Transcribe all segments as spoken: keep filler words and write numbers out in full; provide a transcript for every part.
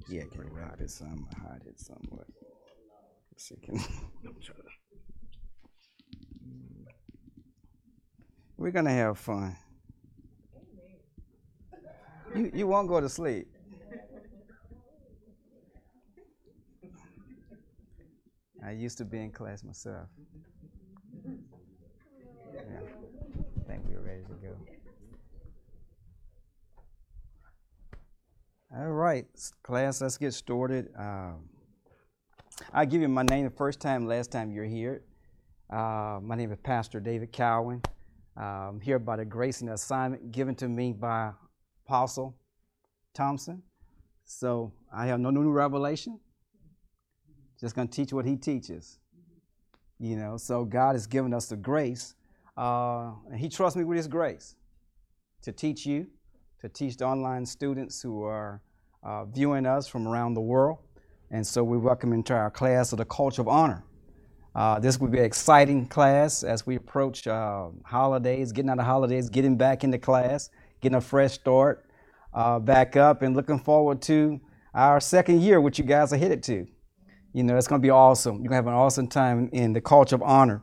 Yeah, can we hide it some? Hide it somewhat. Let's see, can we're gonna have fun. You you won't go to sleep. I used to be in class myself. Yeah, I think we're ready to go. All right, class, let's get started. Um, I'll give you my name the first time, last time you're here. Uh, my name is Pastor David Cowan. Uh, I'm here by the grace and assignment given to me by Apostle Thompson. So I have no new revelation. Just going to teach what he teaches. You know, so God has given us the grace, uh, and he trusts me with his grace to teach you, to teach the online students who are uh, viewing us from around the world. And so we welcome into our class of the Culture of Honor. Uh, this will be an exciting class as we approach uh, holidays, getting out of holidays, getting back into class, getting a fresh start, uh, back up, and looking forward to our second year, which you guys are headed to. You know, it's going to be awesome. You're going to have an awesome time in the Culture of Honor.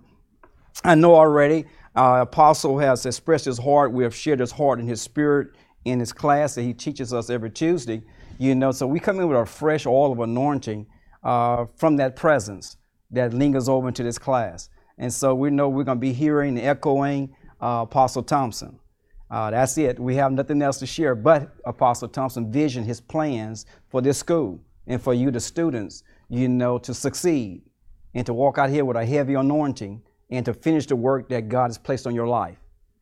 I know already uh, Apostle has expressed his heart. We have shared his heart and his spirit in his class that he teaches us every Tuesday. You know, so we come in with a fresh oil of anointing uh, from that presence that lingers over into this class. And so we know we're going to be hearing and echoing uh, Apostle Thompson. Uh, that's it. We have nothing else to share but Apostle Thompson vision, his plans for this school and for you, the students, you know, to succeed and to walk out here with a heavy anointing and to finish the work that God has placed on your life.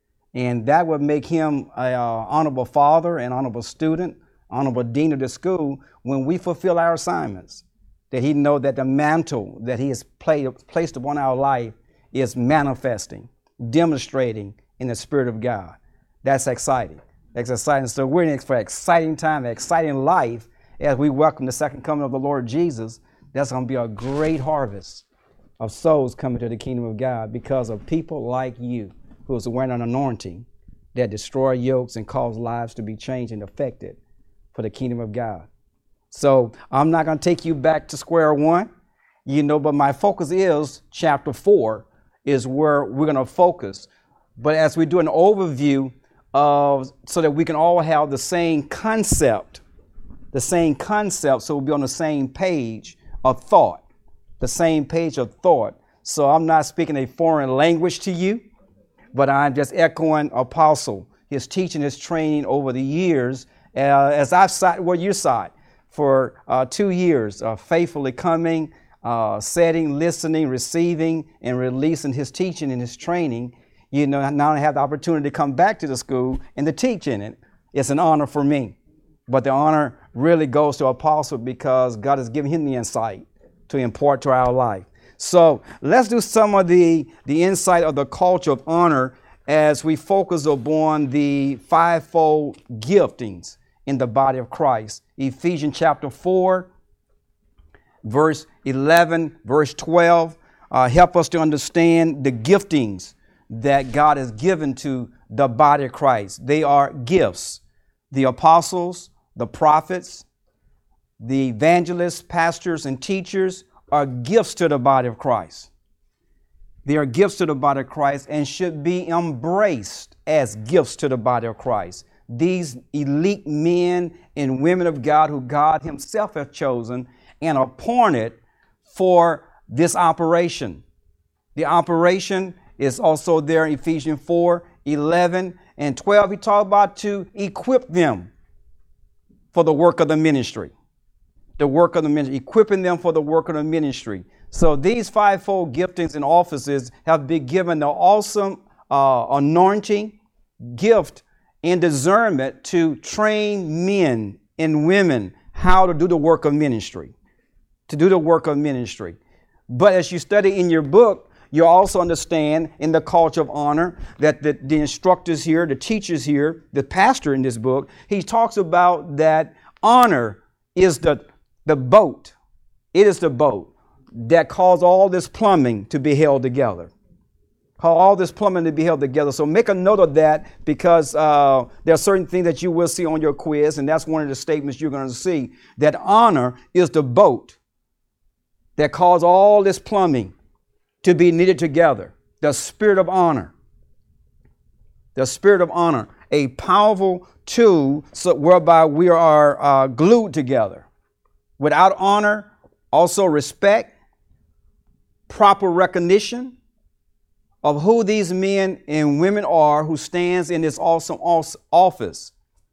And that would make him an uh, honorable father, an honorable student, honorable dean of the school when we fulfill our assignments, that he know that the mantle that he has play, placed upon our life is manifesting, demonstrating in the Spirit of God. That's exciting. That's exciting. So we're in for an exciting time, an exciting life as we welcome the second coming of the Lord Jesus. That's going to be a great harvest of souls coming to the kingdom of God because of people like you who is wearing an anointing that destroy yokes and cause lives to be changed and affected for the kingdom of God. So I'm not going to take you back to square one, you know, but my focus is chapter four is where we're going to focus. But as we do an overview of so that we can all have the same concept, the same concept, so we'll be on the same page of thought, the same page of thought. So I'm not speaking a foreign language to you, but I'm just echoing Apostle, his teaching, his training over the years, uh, as I've sat where you sat for uh, two years, uh, faithfully coming, uh, setting, listening, receiving, and releasing his teaching and his training. You know, now I have the opportunity to come back to the school and to teach in it. It's an honor for me. But the honor really goes to Apostle because God has given him the insight to impart to our life. So let's do some of the, the insight of the culture of honor as we focus upon the fivefold giftings in the body of Christ. Ephesians chapter four, verse eleven, verse twelve, uh, help us to understand the giftings that God has given to the body of Christ. They are gifts. The apostles, the prophets, the evangelists, pastors, and teachers are gifts to the body of Christ. They are gifts to the body of Christ and should be embraced as gifts to the body of Christ. These elite men and women of God who God himself has chosen and appointed for this operation. The operation is also there in Ephesians four, eleven, and twelve. He talked about to equip them for the work of the ministry. The work of the ministry, equipping them for the work of the ministry. So these fivefold giftings and offices have been given the awesome uh, anointing, gift, and discernment to train men and women how to do the work of ministry, to do the work of ministry. But as you study in your book, you also understand in the culture of honor that the, the instructors here, the teachers here, the pastor in this book, he talks about that honor is the, the boat. It is the boat that caused all this plumbing to be held together. How all this plumbing to be held together. So make a note of that, because uh, there are certain things that you will see on your quiz, and that's one of the statements you're going to see, that honor is the boat that caused all this plumbing to be knitted together. The spirit of honor. The spirit of honor, a powerful tool so whereby we are uh, glued together. Without honor, also respect, proper recognition of who these men and women are who stands in this awesome office,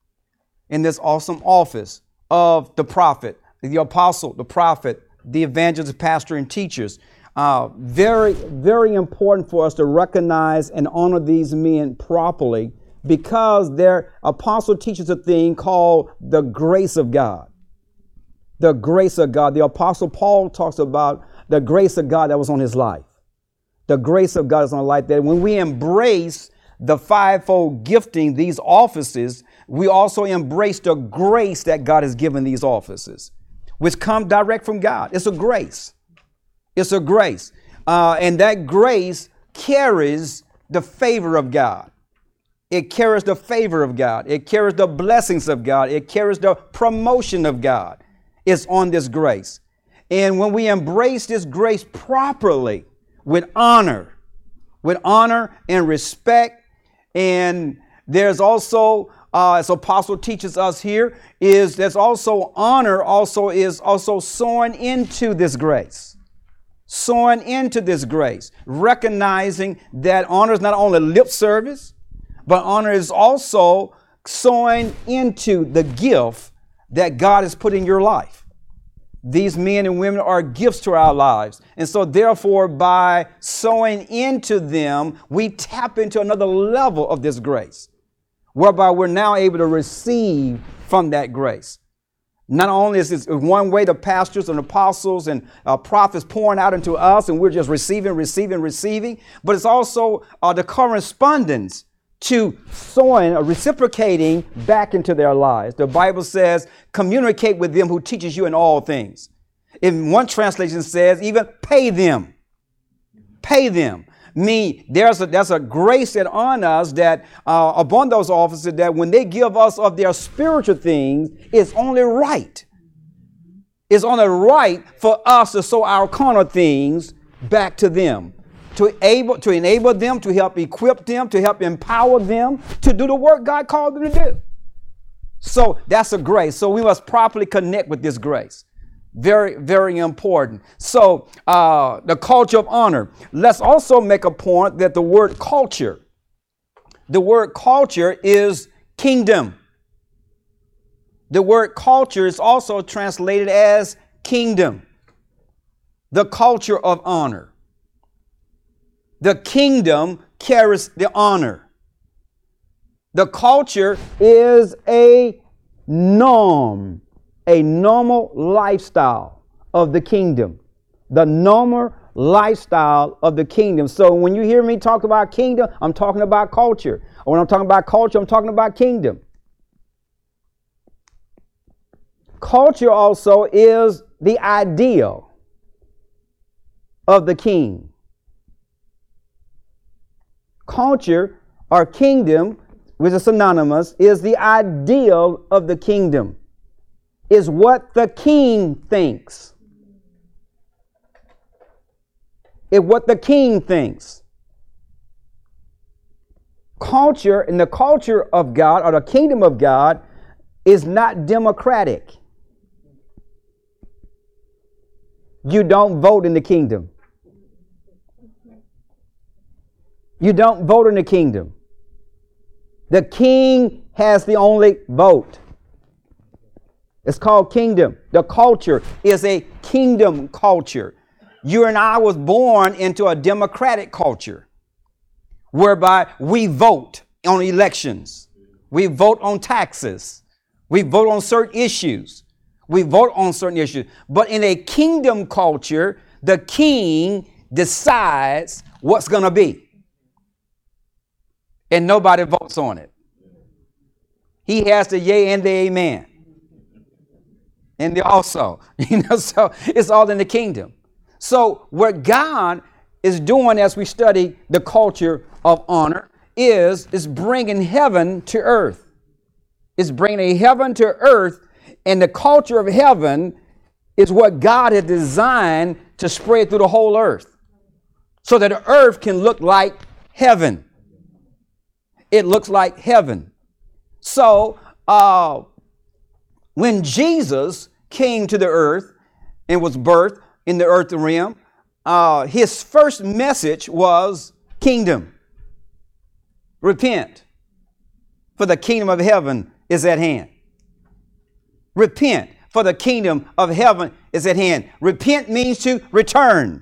in this awesome office of the prophet, the apostle, the prophet, the evangelist, pastor, and teachers. Uh, very, very important for us to recognize and honor these men properly, because their apostle teaches a thing called the grace of God. The grace of God. The apostle Paul talks about the grace of God that was on his life. The grace of God is on our life. That when we embrace the fivefold gifting, these offices, we also embrace the grace that God has given these offices, which come direct from God. It's a grace. It's a grace. Uh, and that grace carries the favor of God. It carries the favor of God. It carries the blessings of God. It carries the promotion of God. It's on this grace. And when we embrace this grace properly, with honor, with honor and respect, and there's also, uh, as Apostle teaches us here, is there's also honor, also is also sowing into this grace. Sowing into this grace, recognizing that honor is not only lip service, but honor is also sowing into the gift that God has put in your life. These men and women are gifts to our lives. And so therefore, by sowing into them, we tap into another level of this grace, whereby we're now able to receive from that grace. Not only is this one way the pastors and apostles and uh, prophets pouring out into us, and we're just receiving, receiving, receiving, but it's also uh, the correspondence to sowing or reciprocating back into their lives. The Bible says, communicate with them who teaches you in all things. In one translation says, even pay them. Pay them. Me, there's a, there's a grace that on us that uh, upon those officers, that when they give us of their spiritual things, it's only right. It's only right for us to sow our carnal things back to them, to able to enable them, to help equip them, to help empower them to do the work God called them to do. So that's a grace. So we must properly connect with this grace. Very, very important. So uh, the culture of honor. Let's also make a point that the word culture, the word culture is kingdom. The word culture is also translated as kingdom. The culture of honor. The kingdom carries the honor. The culture is a norm. A normal lifestyle of the kingdom, the normal lifestyle of the kingdom. So when you hear me talk about kingdom, I'm talking about culture. Or when I'm talking about culture, I'm talking about kingdom. Culture also is the ideal of the king. Culture or kingdom, which is synonymous, is the ideal of the kingdom. Is what the king thinks. It's what the king thinks. Culture, and the culture of God, or the kingdom of God, is not democratic. You don't vote in the kingdom. You don't vote in the kingdom. The king has the only vote. It's called kingdom. The culture is a kingdom culture. You and I was born into a democratic culture whereby we vote on elections. We vote on taxes. We vote on certain issues. We vote on certain issues. But in a kingdom culture, the king decides what's going to be. And nobody votes on it. He has the yea and the amen. And the also, you know, so it's all in the kingdom. So where God is doing as we study the culture of honor is, is bringing heaven to earth. It's bringing a heaven to earth, and the culture of heaven is what God has designed to spread through the whole earth so that the earth can look like heaven. It looks like heaven. So uh, when Jesus came to the earth and was birthed in the earth realm, uh, his first message was kingdom. Repent, for the kingdom of heaven is at hand. Repent, for the kingdom of heaven is at hand. Repent means to return.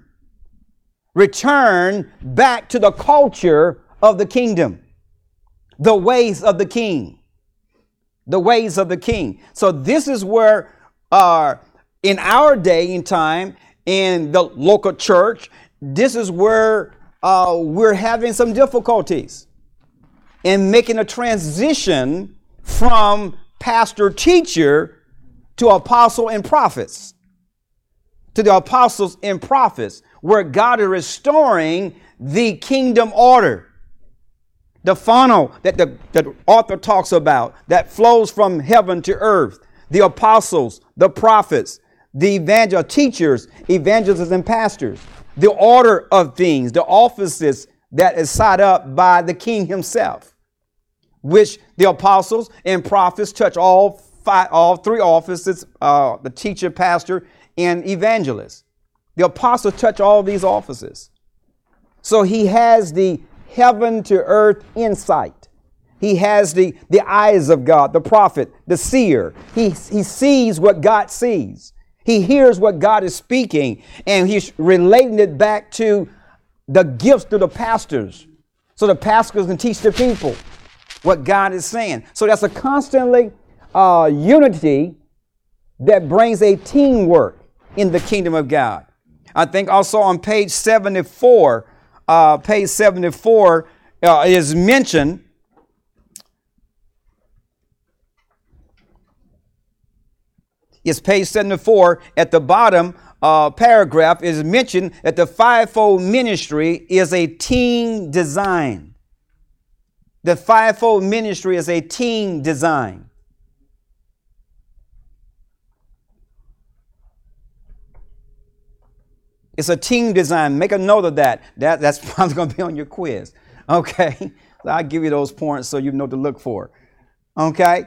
Return back to the culture of the kingdom. The ways of the king. The ways of the king. So this is where uh, in our day and time, in the local church, this is where uh, we're having some difficulties in making a transition from pastor teacher to apostle and prophets. To the apostles and prophets, where God is restoring the kingdom order. The funnel that the, the author talks about that flows from heaven to earth. The apostles, the prophets, the evangel teachers, evangelists and pastors. The order of things, the offices that is set up by the king himself, which the apostles and prophets touch all five, all three offices, uh, the teacher, pastor, and evangelist. The apostles touch all these offices. So he has the heaven to earth insight. He has the, the eyes of God, the prophet, the seer. He, he sees what God sees. He hears what God is speaking, and he's relating it back to the gifts to the pastors. So the pastors can teach the people what God is saying. So that's a constantly uh, unity that brings a teamwork in the kingdom of God. I think also on page seventy-four, uh, page seventy-four uh, is mentioned. It's page seventy-four. At the bottom uh, paragraph is mentioned that the fivefold ministry is a team design. The fivefold ministry is a team design. It's a team design. Make a note of that. That that's probably going to be on your quiz. Okay. So I'll give you those points so you know what to look for. Okay.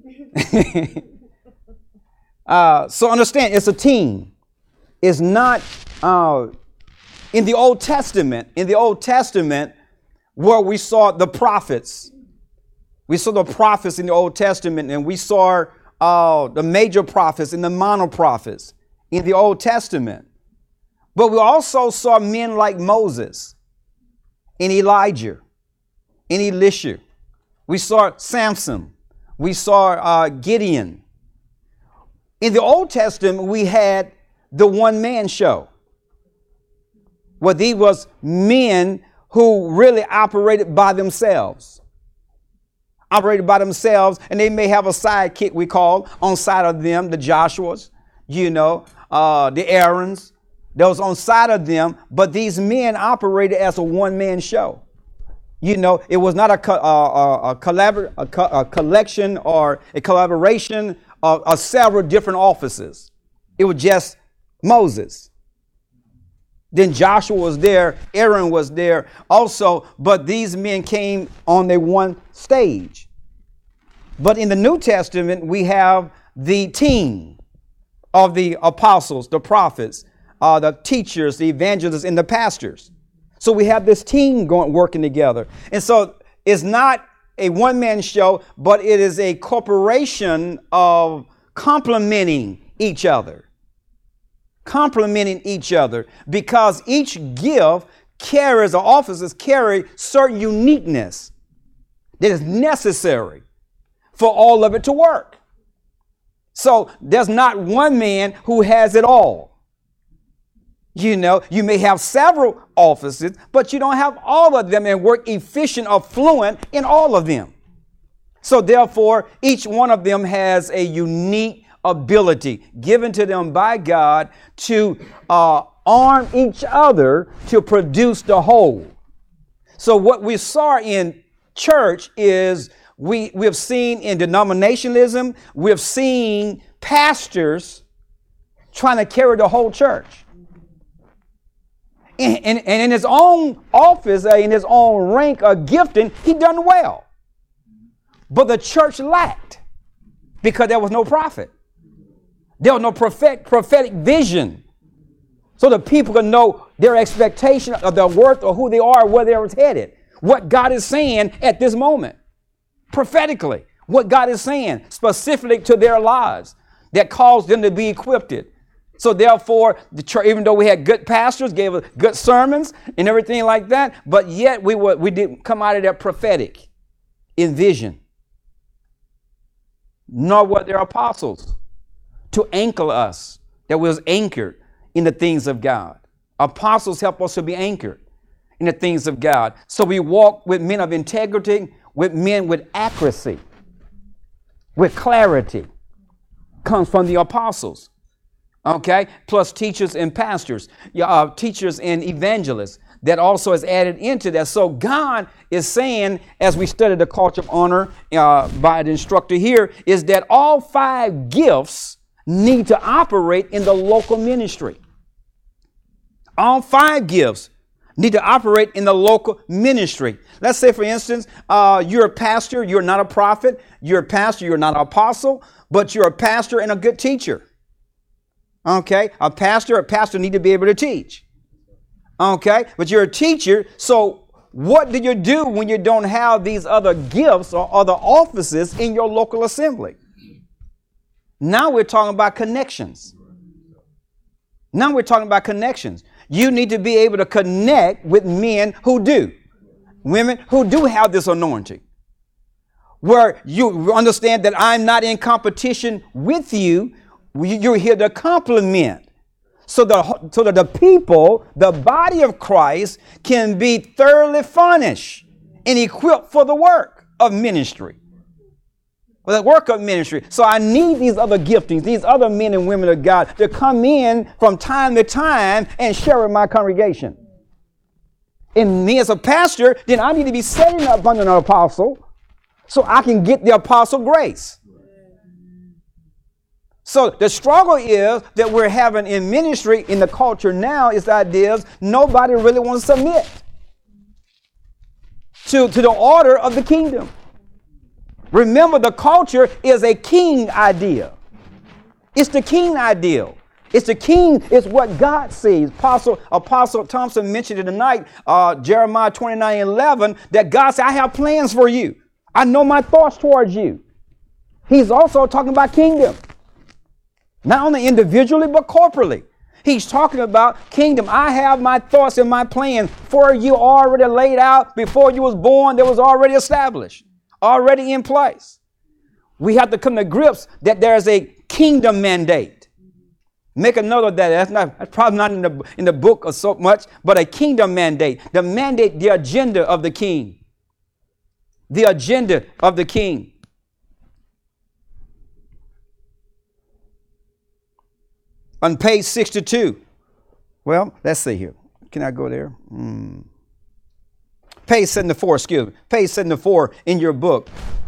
uh, so understand, it's a team. It's not uh, in the Old Testament. In the Old Testament, where we saw the prophets, we saw the prophets in the Old Testament, and we saw uh, the major prophets and the minor prophets in the Old Testament. But we also saw men like Moses and Elijah and Elisha. We saw Samson. We saw uh, Gideon. In the Old Testament, we had the one-man show, where these was men who really operated by themselves. Operated by themselves, and they may have a sidekick, we call, on side of them, the Joshuas, you know, uh, the Aarons. That was on side of them, but these men operated as a one-man show. You know, it was not a, co- uh, a, collabor- a, co- a collection or a collaboration of, of several different offices. It was just Moses. Then Joshua was there, Aaron was there also, but these men came on their one stage. But in the New Testament, we have the team of the apostles, the prophets, Uh, the teachers, the evangelists, and the pastors. So we have this team going, working together. And so it's not a one-man show, but it is a corporation of complementing each other. Complementing each other, because each gift carries, or offices carry certain uniqueness that is necessary for all of it to work. So there's not one man who has it all. You know, you may have several offices, but you don't have all of them and work efficient or fluent in all of them. So therefore, each one of them has a unique ability given to them by God to uh, arm each other to produce the whole. So what we saw in church is we, we have seen in denominationalism, we have seen pastors trying to carry the whole church. And, and, and in his own office, uh, in his own rank of gifting, he done well. But the church lacked because there was no prophet. There was no prophet, prophetic vision. So the people could know their expectation of their worth or who they are, where they were headed. What God is saying at this moment. Prophetically. What God is saying specifically to their lives that caused them to be equipped. So therefore, the church, even though we had good pastors, gave us good sermons and everything like that, but yet we were, we didn't come out of that prophetic in vision. Nor were there apostles to anchor us, that was anchored in the things of God. Apostles help us to be anchored in the things of God. So we walk with men of integrity, with men with accuracy, with clarity. Comes from the apostles. Okay? Plus teachers and pastors, uh, teachers and evangelists. That also is added into that. So God is saying, as we study the culture of honor uh, by the instructor here, is that all five gifts need to operate in the local ministry. All five gifts need to operate in the local ministry. Let's say, for instance, uh, you're a pastor, you're not a prophet, you're a pastor, you're not an apostle, but you're a pastor and a good teacher. Okay? A pastor, a pastor need to be able to teach. Okay? But you're a teacher, so what do you do when you don't have these other gifts or other offices in your local assembly? Now we're talking about connections. Now we're talking about connections. You need to be able to connect with men who do. Women who do have this anointing. Where you understand that I'm not in competition with you. You're here to complement. So, the, so that the people, the body of Christ, can be thoroughly furnished and equipped for the work of ministry. For the work of ministry. So I need these other giftings, these other men and women of God to come in from time to time and share with my congregation. And me as a pastor, then I need to be setting up under an apostle so I can get the apostle grace. So the struggle is that we're having in ministry, in the culture now, is that is nobody really wants to submit to, to the order of the kingdom. Remember, the culture is a king idea. It's the king ideal. It's the king, it's what God sees. Apostle, Apostle Thompson mentioned it tonight, uh, Jeremiah twenty-nine eleven, that God said, I have plans for you. I know my thoughts towards you. He's also talking about kingdom. Not only individually, but corporately. He's talking about kingdom. I have my thoughts and my plans for you already laid out. Before you was born, they was already established, already in place. We have to come to grips that there's a kingdom mandate. Make a note of that. That's not that's probably not in the, in the book or so much, but a kingdom mandate. The mandate, the agenda of the king. The agenda of the king. On page sixty-two. Well, let's see here. Can I go there? Mm. Page seventy-four, excuse me. Page seventy-four in your book.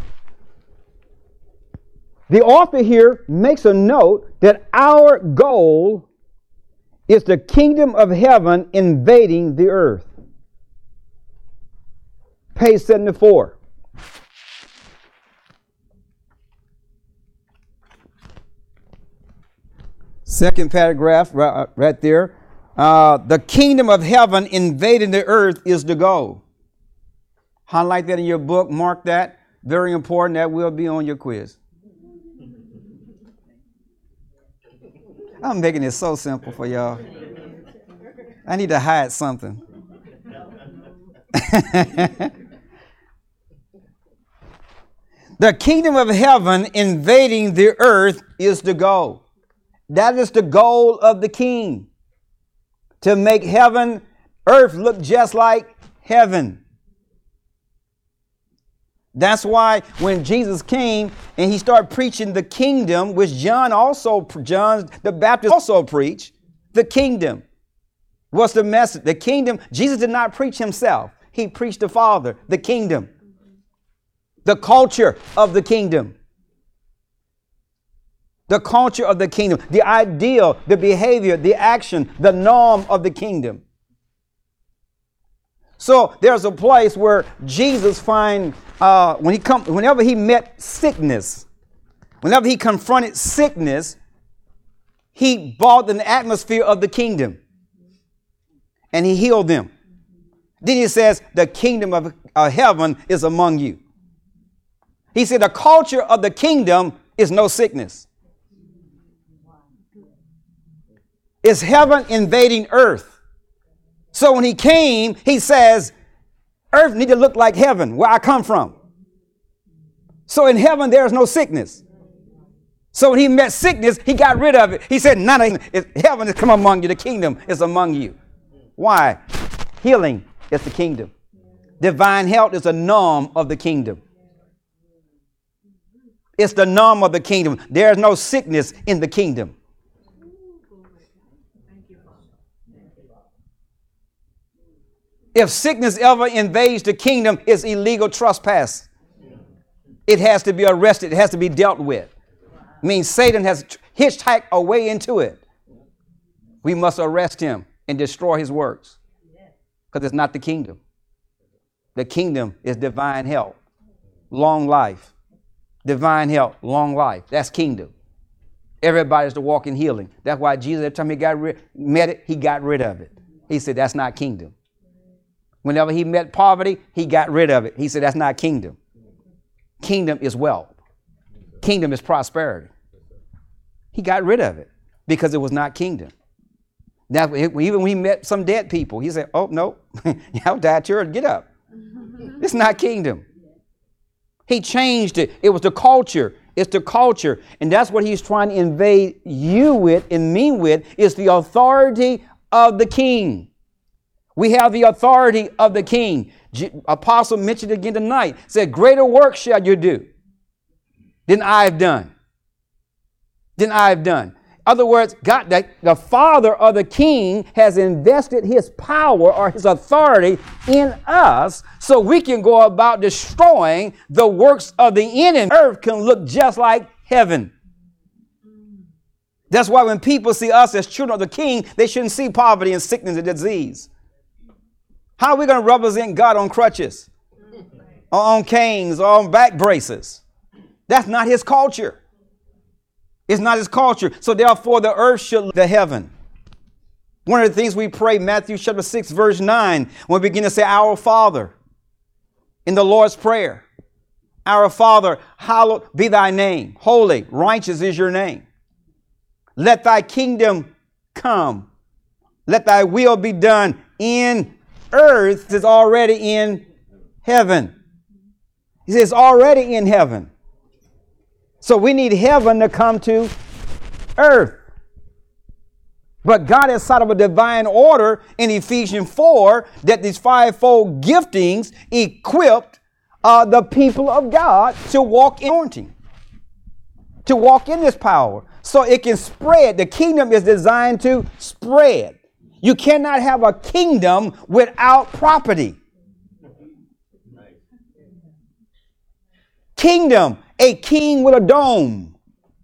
The author here makes a note that our goal is the kingdom of heaven invading the earth. Page seventy-four. Second paragraph right, right there. Uh, the kingdom of heaven invading the earth is the goal. Highlight that in your book. Mark that. Very important. That will be on your quiz. I'm making it so simple for y'all. I need to hide something. The kingdom of heaven invading the earth is the goal. That is the goal of the king. To make heaven, earth look just like heaven. That's why when Jesus came and he started preaching the kingdom, which John also, John the Baptist also preached, the kingdom. What's the message? The kingdom. Jesus did not preach himself. He preached the Father, the kingdom, the culture of the kingdom. The culture of the kingdom, the ideal, the behavior, the action, the norm of the kingdom. So there's a place where Jesus find uh, when he come, whenever he met sickness, whenever he confronted sickness, he brought an atmosphere of the kingdom, and he healed them. Then he says, "The kingdom of uh, heaven is among you." He said, "The culture of the kingdom is no sickness." It's heaven invading earth. So when he came, he says, earth need to look like heaven, where I come from. So in heaven, there is no sickness. So when he met sickness, he got rid of it. He said, none of it, heaven has come among you. The kingdom is among you. Why? Healing is the kingdom. Divine health is a norm of the kingdom. It's the norm of the kingdom. There is no sickness in the kingdom. If sickness ever invades the kingdom, it's illegal trespass. It has to be arrested. It has to be dealt with. It means Satan has hitchhiked a way into it. We must arrest him and destroy his works, because it's not the kingdom. The kingdom is divine health, long life. Divine health, long life. That's kingdom. Everybody's to walk in healing. That's why Jesus, every time he got rid, met it, he got rid of it. He said, that's not kingdom. Whenever he met poverty, he got rid of it. He said, that's not kingdom. Kingdom is wealth. Kingdom is prosperity. He got rid of it because it was not kingdom. Now, even when he met some dead people, he said, oh, no, y'all died here, get up. It's not kingdom. He changed it. It was the culture. It's the culture. And that's what he's trying to invade you with and me with, is the authority of the king. We have the authority of the king. G- Apostle mentioned it again tonight. Said, greater work shall you do than I've done. Than I've done. In other words, God, the, the father of the king has invested his power or his authority in us so we can go about destroying the works of the enemy. Earth can look just like heaven. That's why when people see us as children of the king, they shouldn't see poverty and sickness and disease. How are we going to represent God on crutches, or on canes, or on back braces? That's not his culture. It's not his culture. So therefore, the earth should look to heaven. One of the things we pray, Matthew chapter six, verse nine, when we begin to say, Our Father, in the Lord's Prayer. Our Father, hallowed be thy name. Holy, righteous is your name. Let thy kingdom come. Let thy will be done in earth is already in heaven. He says, already in heaven. So we need heaven to come to earth. But God has set up a divine order in Ephesians four that these fivefold giftings equipped uh, the people of God to walk in anointing, to walk in this power so it can spread. The kingdom is designed to spread. You cannot have a kingdom without property. Kingdom, a king with a dome.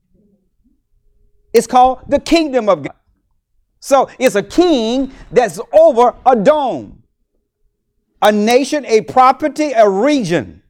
It's called the kingdom of God. So it's a king that's over a dome. A nation, a property, a region.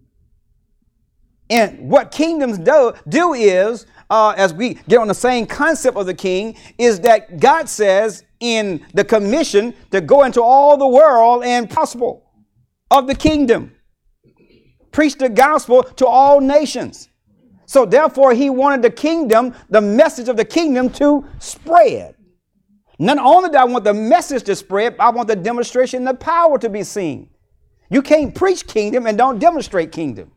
And what kingdoms do, do is, uh, as we get on the same concept of the king, is that God says in the commission to go into all the world and gospel of the kingdom. Preach the gospel to all nations. So therefore, he wanted the kingdom, the message of the kingdom to spread. Not only do I want the message to spread, I want the demonstration, the power to be seen. You can't preach kingdom and don't demonstrate kingdom.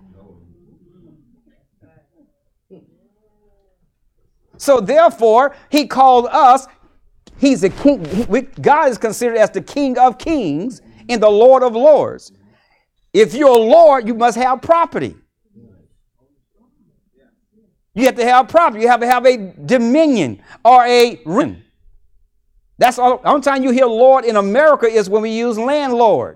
So therefore, he called us, he's the king. He, God is considered as the King of Kings and the Lord of Lords. If you're a Lord, you must have property. You have to have property. You have to have a dominion or a realm. That's all. The only time you hear Lord in America is when we use landlord.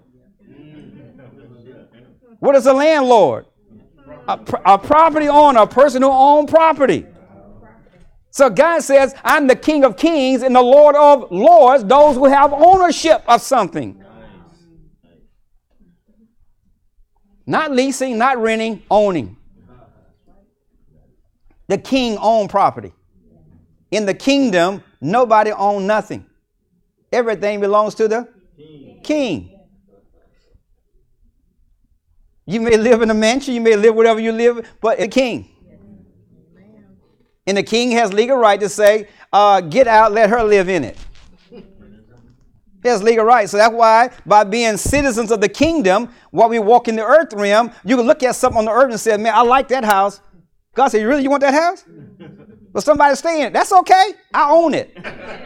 What is a landlord? A, a property owner, a person who owns property. So God says, I'm the King of Kings and the Lord of Lords, those who have ownership of something. Not leasing, not renting, owning. The king owned property. In the kingdom, nobody owns nothing. Everything belongs to the king. king. You may live in a mansion, you may live wherever you live, but the king. And the king has legal right to say, uh, get out, let her live in it. He has legal right. So that's why by being citizens of the kingdom, while we walk in the earth realm, you can look at something on the earth and say, man, I like that house. God said, you really, you want that house? But somebody stay in it. That's okay. I own it.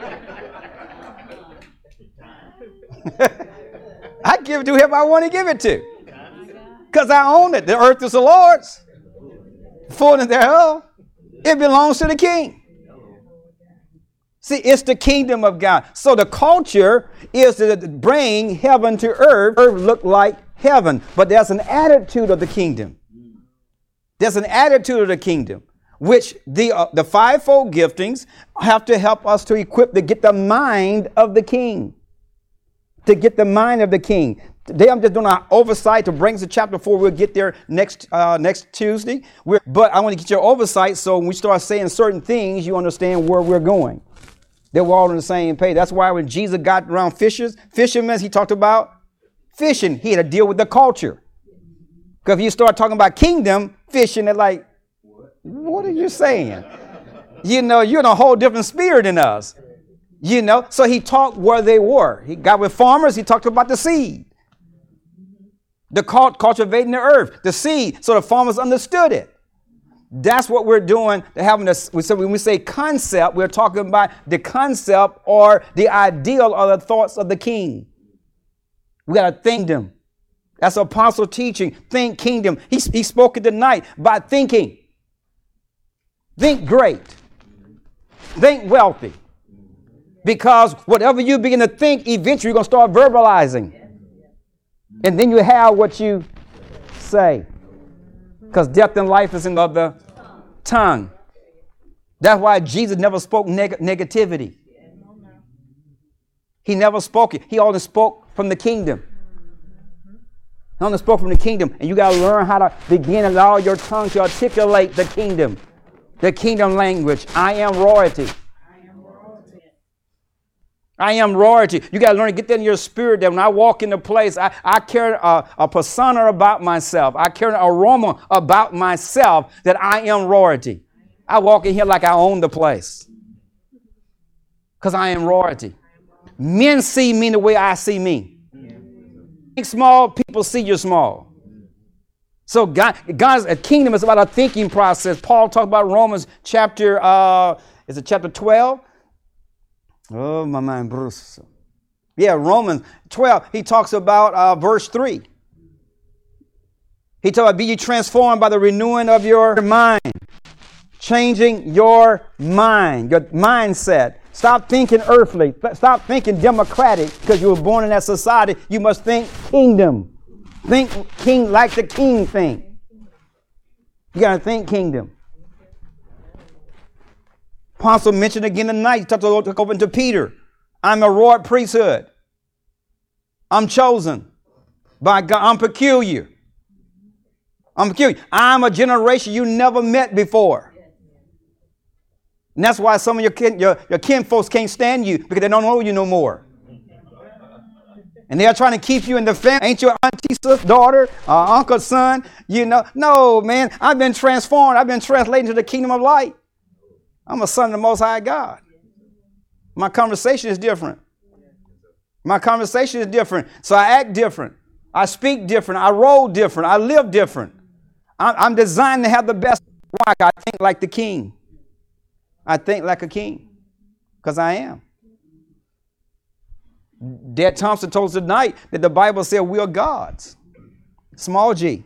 I give it to whoever I want to give it to. Because I own it. The earth is the Lord's. Fullness thereof. It belongs to the king. See, it's the kingdom of God. So the culture is to bring heaven to earth. Earth look like heaven. But there's an attitude of the kingdom. There's an attitude of the kingdom, which the uh, the fivefold giftings have to help us to equip to get the mind of the king. To get the mind of the king. Today I'm just doing an oversight to bring us to chapter four. We'll get there next uh, next Tuesday. We're, but I want to get your oversight so when we start saying certain things, you understand where we're going. That we're all on the same page. That's why when Jesus got around fishers, fishermen, he talked about fishing. He had to deal with the culture. Because if you start talking about kingdom fishing, they're like, what are you saying? You know, you're in a whole different spirit than us. You know, so he talked where they were. He got with farmers. He talked about the seed. The cult, cultivating the earth, the seed. So the farmers understood it. That's what we're doing. Having a, so when we say concept, we're talking about the concept or the ideal or the thoughts of the king. We got to think them. That's apostle teaching. Think kingdom. He, he spoke it tonight by thinking. Think great. Think wealthy. Because whatever you begin to think, eventually you're going to start verbalizing. And then you have what you say. Because death and life is in the tongue. That's why Jesus never spoke neg- negativity. He never spoke it. He only spoke from the kingdom. He only spoke from the kingdom. And you got to learn how to begin and allow your tongue to articulate the kingdom. The kingdom language. I am royalty. I am royalty. You got to learn to get that in your spirit that when I walk into place, I, I carry a, a persona about myself. I carry an aroma about myself that I am royalty. I walk in here like I own the place. Because I am royalty. Men see me the way I see me. Think small, people see you small. So God, God's kingdom is about a thinking process. Paul talked about Romans chapter, uh, is it chapter twelve? Oh, my mind, Bruce. Yeah, Romans twelve. He talks about uh, verse three. He talks about be ye transformed by the renewing of your mind. Changing your mind, your mindset. Stop thinking earthly. Stop thinking democratic because you were born in that society. You must think kingdom. Think king like the king think. You got to think kingdom. Apostle mentioned again tonight, he talked over to Peter. I'm a royal priesthood. I'm chosen by God. I'm peculiar. I'm peculiar. I'm a generation you never met before. And that's why some of your kin, your, your kin folks can't stand you because they don't know you no more. And they're trying to keep you in the family. Ain't your auntie, sister, daughter, uh, uncle, son? You know, no, man. I've been transformed. I've been translated into the kingdom of light. I'm a son of the Most High God. My conversation is different. My conversation is different. So I act different. I speak different. I roll different. I live different. I'm, I'm designed to have the best. Why? I think like the king. I think like a king. Because I am. Dad Thompson told us tonight that the Bible said we are gods. Small g.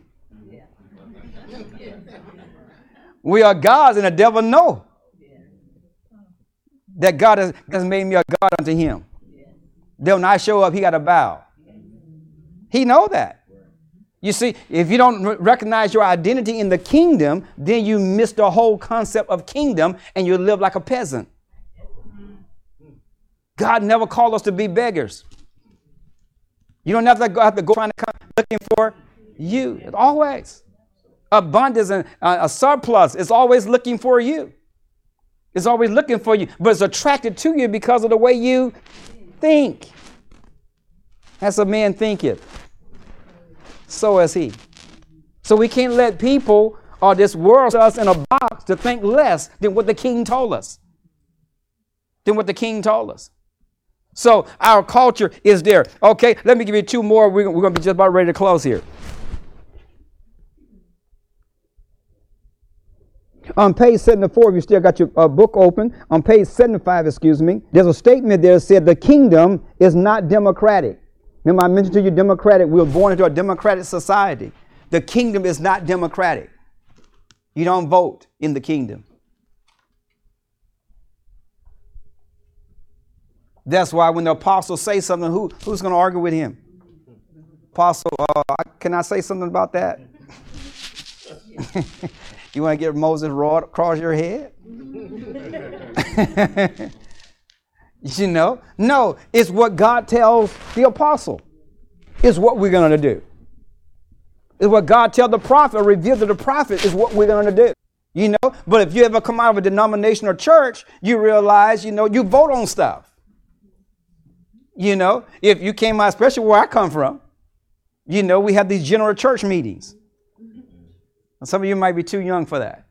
We are gods and the devil knows. That God has, has made me a God unto him. Then when I show up, he got to bow. He know that. You see, if you don't r- recognize your identity in the kingdom, then you miss the whole concept of kingdom and you live like a peasant. God never called us to be beggars. You don't have to go, have to go trying to come looking for you. It's always abundance and uh, a surplus is always looking for you. It's always looking for you, but it's attracted to you because of the way you think. As a man thinketh, so is he. So we can't let people or this world put us in a box to think less than what the king told us. Than what the king told us. So our culture is there. Okay, let me give you two more. We're, we're going to be just about ready to close here. On page seventy-four, if you still got your uh, book open, on page seventy-five, excuse me, there's a statement there that said the kingdom is not democratic. Remember I mentioned to you democratic. We were born into a democratic society. The kingdom is not democratic. You don't vote in the kingdom. That's why when the apostle says something, who, who's going to argue with him? Apostle, uh, can I say something about that? You want to get Moses' rod across your head? You know? No, it's what God tells the apostle. It's what we're going to do. It's what God tells the prophet or revealed to the prophet is what we're going to do. You know? But if you ever come out of a denomination or church, you realize, you know, you vote on stuff. You know, if you came out, especially where I come from, you know, we have these general church meetings. And some of you might be too young for that.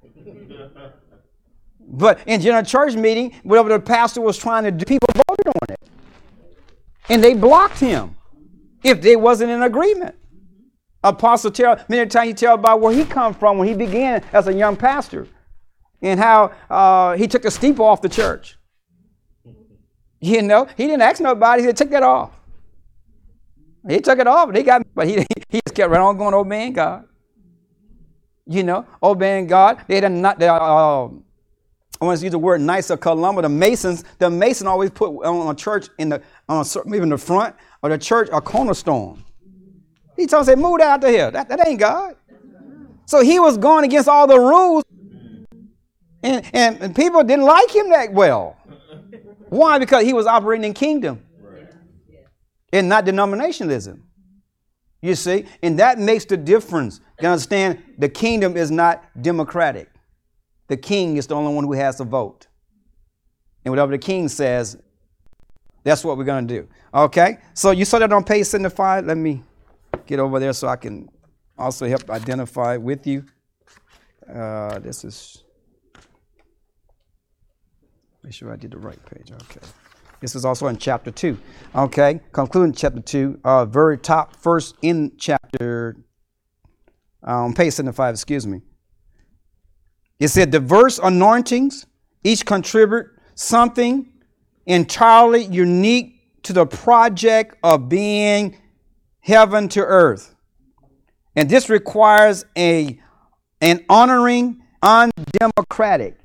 But in general church meeting, whatever the pastor was trying to do, people voted on it. And they blocked him if they wasn't in agreement. Apostle tell, many times he tell about where he come from when he began as a young pastor and how uh, he took the steeple off the church. You know, he didn't ask nobody. He said, take that off. He took it off. They got, but he, he just kept right on going, obeying God. You know, obeying God. They didn't not, they, uh, I want to use the word nice or Columba. The Masons, the Mason always put on a church in the, on a, maybe in the front of the church, a cornerstone. He told us, move that out to here. That, that ain't God. So he was going against all the rules. And, and, and people didn't like him that well. Why? Because he was operating in kingdom and not denominationalism. You see, and that makes the difference. You understand? The kingdom is not democratic. The king is the only one who has to vote. And whatever the king says, that's what we're going to do. Okay? So you saw that on page seventy-five. Let me get over there so I can also help identify with you. Uh, this is... Make sure I did the right page. Okay. This is also in chapter two. Okay. Concluding chapter two, uh, very top first in chapter, on um, page seventy-five, excuse me. It said diverse anointings, each contribute something entirely unique to the project of being heaven to earth. And this requires a, an honoring, undemocratic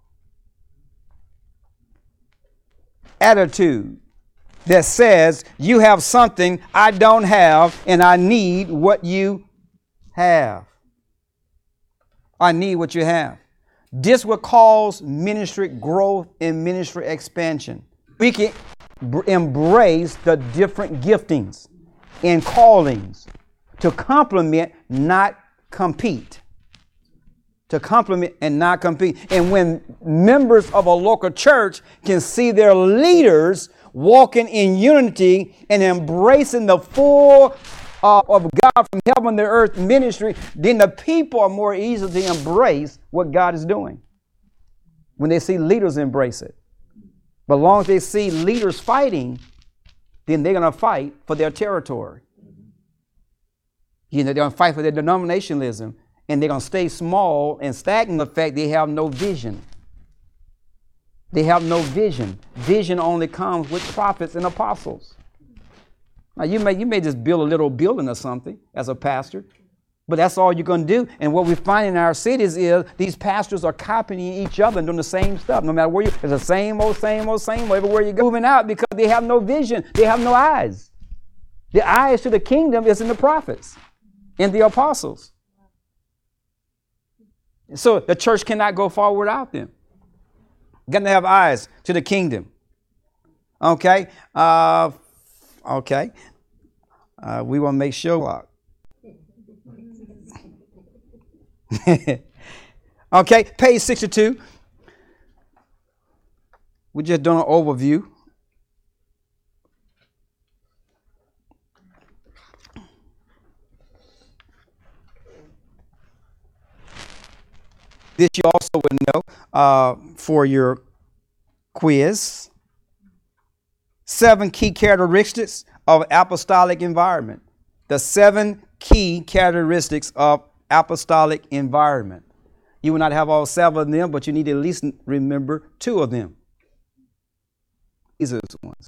attitude that says you have something I don't have and I need what you have. I need what you have. This will cause ministry growth and ministry expansion. We can b- embrace the different giftings and callings to complement, not compete. To complement and not compete. And when members of a local church can see their leaders walking in unity and embracing the full uh, of God from heaven to earth ministry, then the people are more easy to embrace what God is doing. When they see leaders embrace it. But as long as they see leaders fighting, then they're going to fight for their territory. You know, they're going to fight for their denominationalism. And they're going to stay small and stagnant. The fact they have no vision. They have no vision. Vision only comes with prophets and apostles. Now you may you may just build a little building or something as a pastor, But that's all you're going to do. And what we find in our cities is these pastors are copying each other and doing the same stuff. No matter where you, it's the same old, same old, same old, everywhere you go. Moving out because they have no vision. They have no eyes. The eyes to the kingdom is in the prophets and the apostles. So the church cannot go forward without them. Got to have eyes to the kingdom. Okay. Uh, okay. Uh, we want to make sure. Okay, page sixty-two. We're just doing an overview. This you also would know uh, for your quiz. Seven key characteristics of apostolic environment. The seven key characteristics of apostolic environment. You will not have all seven of them, but you need to at least remember two of them. These are the ones.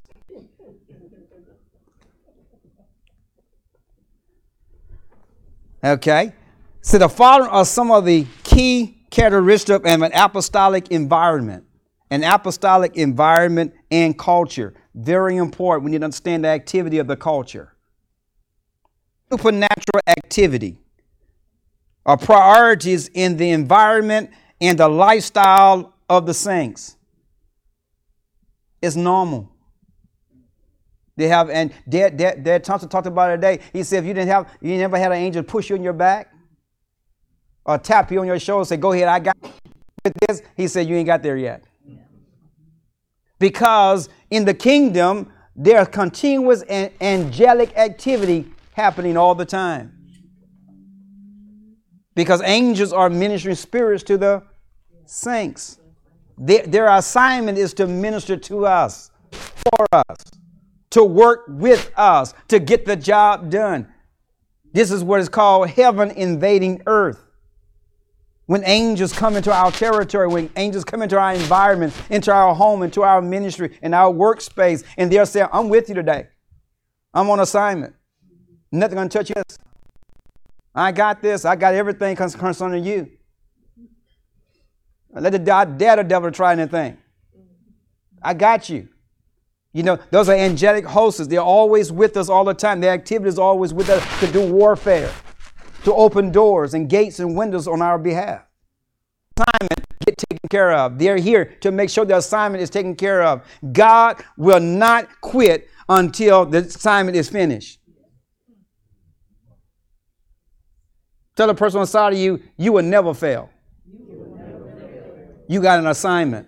Okay. So the following are some of the key characteristics of an apostolic environment. An apostolic environment and culture. Very important. We need to understand the activity of the culture. Supernatural activity. Are priorities in the environment and the lifestyle of the saints. It's normal. They have, and Dad, Dad, Dad Thompson talked about it today. He said, if you didn't have, you never had an angel push you on your back or tap you on your shoulder, say, go ahead, I got with this. He said, you ain't got there yet. Because in the kingdom, there's continuous and angelic activity happening all the time. Because angels are ministering spirits to the saints. Their, their assignment is to minister to us, for us, to work with us, to get the job done. This is what is called heaven invading earth. When angels come into our territory, when angels come into our environment, into our home, into our ministry, in our workspace, and they're saying, I'm with you today. I'm on assignment. Nothing going to touch us. I got this. I got everything concerning you. Let the dare the devil try anything. I got you. You know, those are angelic hosts. They're always with us all the time. Their activity is always with us to do warfare, to open doors and gates and windows on our behalf. Assignment get taken care of. They're here to make sure the assignment is taken care of. God will not quit until the assignment is finished. Tell the person on the side of you, you will never fail. You got an assignment.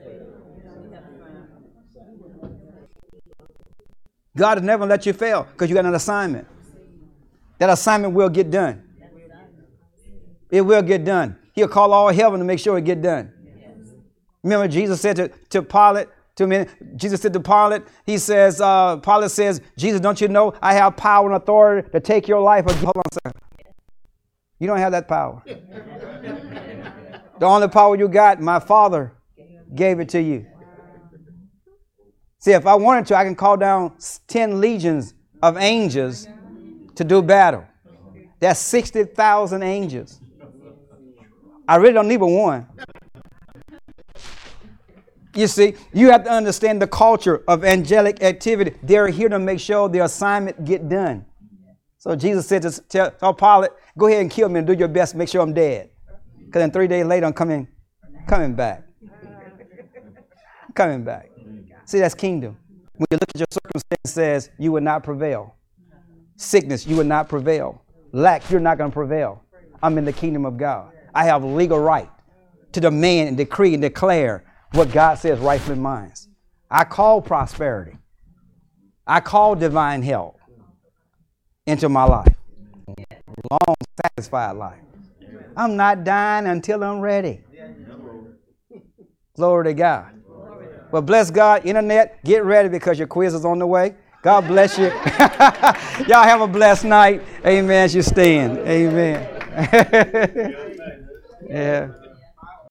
God has never let you fail because you got an assignment. That assignment will get done. It will get done. He'll call all heaven to make sure it get done. Remember, Jesus said to, to Pilate, to me, Jesus said to Pilate, he says, uh, Pilate says, Jesus, don't you know I have power and authority to take your life? Hold on a second. You don't have that power. The only power you got, my Father gave it to you. See, if I wanted to, I can call down ten legions of angels to do battle. That's sixty thousand angels. I really don't need but one. You see, you have to understand the culture of angelic activity. They're here to make sure the assignment get done. So Jesus said to tell, tell Pilate, go ahead and kill me and do your best to make sure I'm dead. Because then three days later, I'm coming, coming back. Coming back. See, that's kingdom. When you look at your circumstance, it says you will not prevail. Sickness, you will not prevail. Lack, you're not going to prevail. I'm in the kingdom of God. I have legal right to demand and decree and declare what God says rightfully mine. I call prosperity. I call divine health into my life. Long, satisfied life. I'm not dying until I'm ready. Glory to God. Well, bless God, internet, get ready because your quiz is on the way. God bless you. Y'all have a blessed night. Amen. As you stand. Amen. Yeah.